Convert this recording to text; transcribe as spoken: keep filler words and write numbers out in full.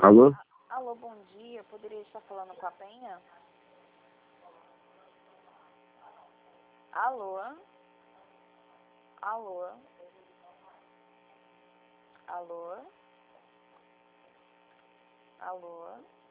Alô? Alô, bom dia. Poderia estar falando com a Penha? Alô? Alô? Alô? Alô?